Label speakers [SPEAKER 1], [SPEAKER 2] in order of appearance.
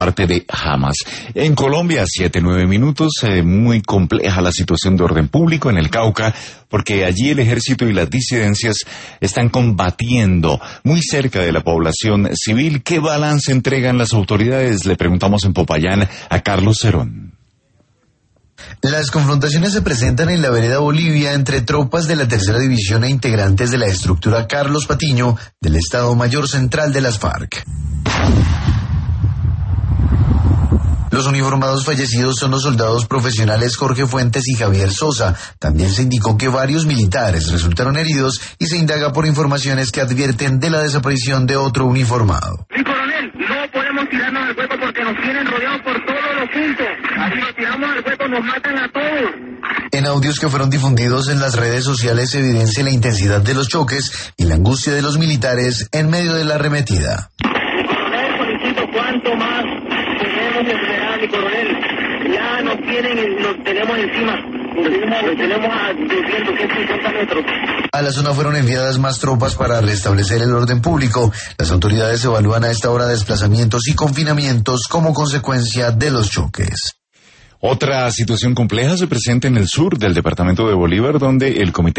[SPEAKER 1] parte de Hamas. En Colombia, 7-9 minutos, muy compleja la situación de orden público en el Cauca, porque allí el ejército y las disidencias están combatiendo muy cerca de la población civil. ¿Qué balance entregan las autoridades? Le preguntamos en Popayán a Carlos Cerón.
[SPEAKER 2] Las confrontaciones se presentan en la vereda Bolivia entre tropas de la Tercera División e integrantes de la estructura Carlos Patiño del Estado Mayor Central de las FARC. Los uniformados fallecidos son los soldados profesionales Jorge Fuentes y Javier Sosa. También se indicó que varios militares resultaron heridos y se indaga por informaciones que advierten de la desaparición de otro uniformado.
[SPEAKER 3] Sí, coronel, no podemos tirarnos al hueco porque nos tienen rodeados por todos los puntos. Si nos tiramos al hueco nos matan a todos.
[SPEAKER 2] En audios que fueron difundidos en las redes sociales se evidencia la intensidad de los choques y la angustia de los militares en medio de la arremetida.
[SPEAKER 3] Coronel, solicito cuánto más tenemos que esperar, mi coronel. Ya nos tenemos encima. Nos tenemos a 200, 150 metros.
[SPEAKER 2] A la zona fueron enviadas más tropas para restablecer el orden público. Las autoridades evalúan a esta hora desplazamientos y confinamientos como consecuencia de los choques.
[SPEAKER 1] Otra situación compleja se presenta en el sur del departamento de Bolívar, donde el Comité